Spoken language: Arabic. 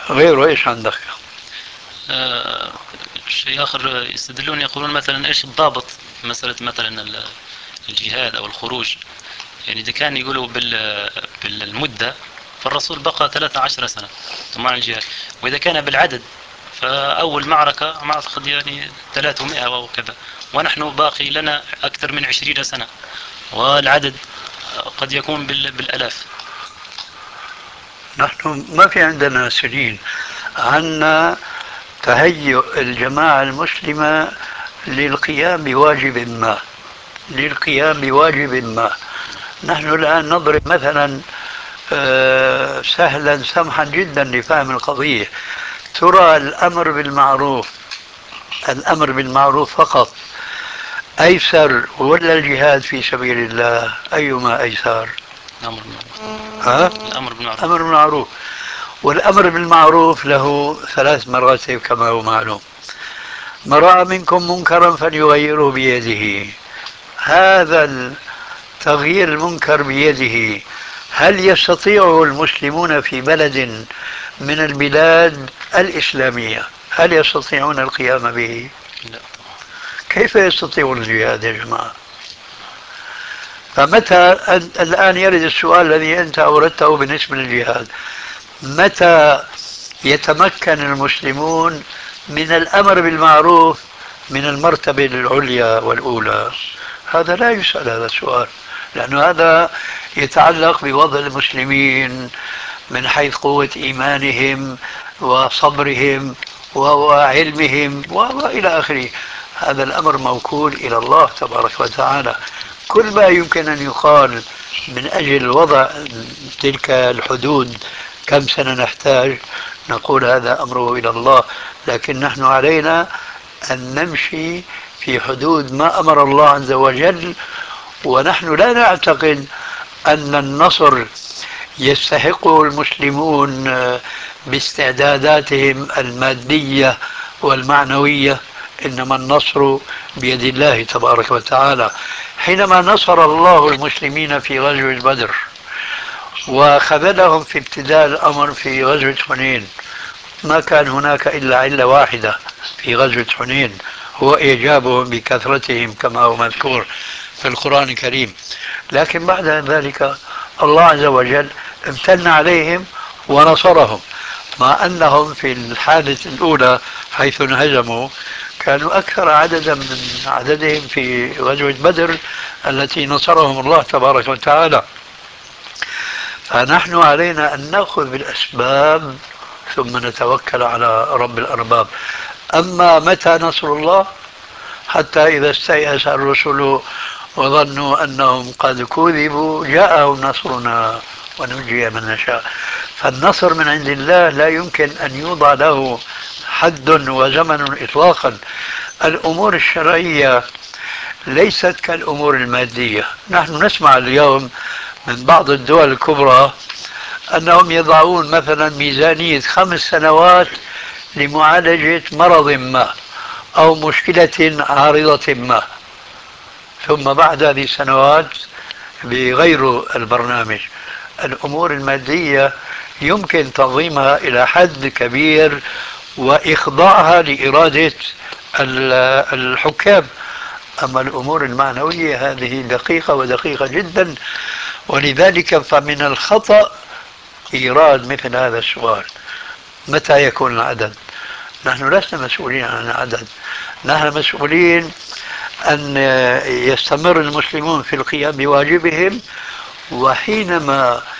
غيره إيش عندك؟ آه، شيء آخر يستدلون يقولون مثلا إيش الضابط مسألة مثلا الجهاد أو الخروج. يعني إذا كان يقولوا بالمدة، فالرسول بقى 13 سنة ثم عن الجهاد. وإذا كان بالعدد، فأول معركة ما أعتقد يعني 300 أو كذا، ونحن باقي لنا أكثر من 20 سنة، والعدد قد يكون بالألاف. نحن ما في عندنا سنين، عندنا تهيؤ الجماعة المسلمة للقيام بواجب ما، للقيام بواجب ما. نحن الآن نضرب مثلا سهلا سمحا جدا لفهم القضية. ترى الأمر بالمعروف، الأمر بالمعروف فقط أيسر ولا الجهاد في سبيل الله؟ أيما أيسر؟ الأمر بالمعروف. ها؟ الأمر بالمعروف. أمر بالمعروف. والأمر بالمعروف له ثلاث مراتب كما هو معلوم. من رأى منكم منكرا فليغيره بيده. هذا التغيير المنكر بيده هل يستطيعه المسلمون في بلد من البلاد الإسلامية؟ هل يستطيعون القيام به؟ لا طبعا. كيف يستطيعون الجهاد يا جماعة؟ فمتى الآن يرد السؤال الذي أنت أوردته بالنسبة للجهاد، متى يتمكن المسلمون من الأمر بالمعروف من المرتبة العليا والأولى؟ هذا لا يسأل هذا السؤال، لأن هذا يتعلق بوضع المسلمين من حيث قوة إيمانهم وصبرهم وعلمهم وإلى آخره. هذا الأمر موكول إلى الله تبارك وتعالى. كل ما يمكن أن يقال من أجل وضع تلك الحدود، كم سنة نحتاج، نقول هذا أمره إلى الله. لكن نحن علينا أن نمشي في حدود ما أمر الله عز وجل. ونحن لا نعتقد أن النصر يستحقه المسلمون باستعداداتهم المادية والمعنوية، إنما النصر بيد الله تبارك وتعالى. حينما نصر الله المسلمين في غزوة بدر وخذلهم في ابتداء الأمر في غزوة حنين، ما كان هناك إلا علة واحدة في غزوة حنين، هو إعجابهم بكثرتهم كما هو مذكور في القرآن الكريم. لكن بعد ذلك الله عز وجل امتن عليهم ونصرهم، مع أنهم في الحالة الأولى حيث انهزموا كانوا أكثر عددا من عددهم في غزوة بدر التي نصرهم الله تبارك وتعالى. فنحن علينا أن نأخذ بالأسباب ثم نتوكل على رب الأرباب. أما متى نصر الله؟ حتى إذا استيأس الرسل وظنوا أنهم قد كذبوا جاءهم نصرنا ونجي من نشاء. فالنصر من عند الله لا يمكن أن يوضع له حد وزمن إطلاقا. الأمور الشرعية ليست كالأمور المادية. نحن نسمع اليوم من بعض الدول الكبرى أنهم يضعون مثلا ميزانية 5 سنوات لمعالجة مرض ما أو مشكلة عارضة ما، ثم بعد هذه السنوات بغير البرنامج. الأمور المادية يمكن تنظيمها إلى حد كبير وإخضاعها لإرادة الحكام. أما الأمور المعنوية هذه دقيقة ودقيقة جدا. ولذلك فمن الخطأ إيراد مثل هذا السؤال: متى يكون العدد؟ نحن لسنا مسؤولين عن العدد، نحن مسؤولين أن يستمر المسلمون في القيام بواجبهم، وحينما